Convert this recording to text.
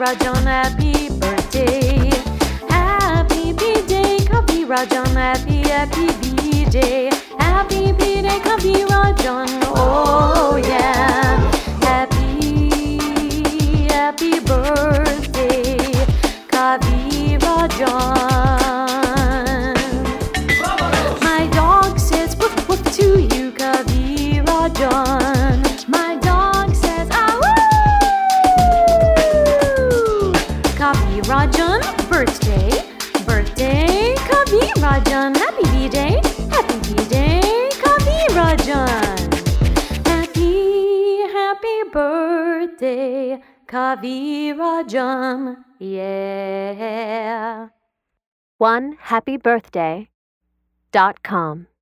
Rajan, happy birthday. Happy B-Day, Kavi Rajan, happy B-Day. Happy B-Day, Kavi Rajan, oh yeah. Happy birthday, Kavi Rajan. My dog says woof woof to you, Kavi Rajan. My dog says awoo. Kavi Rajan, birthday, Kavi Rajan, happy B-Day, Kavi Rajan. Happy birthday, Kavi Rajan, yeah. OneHappyBirthday.com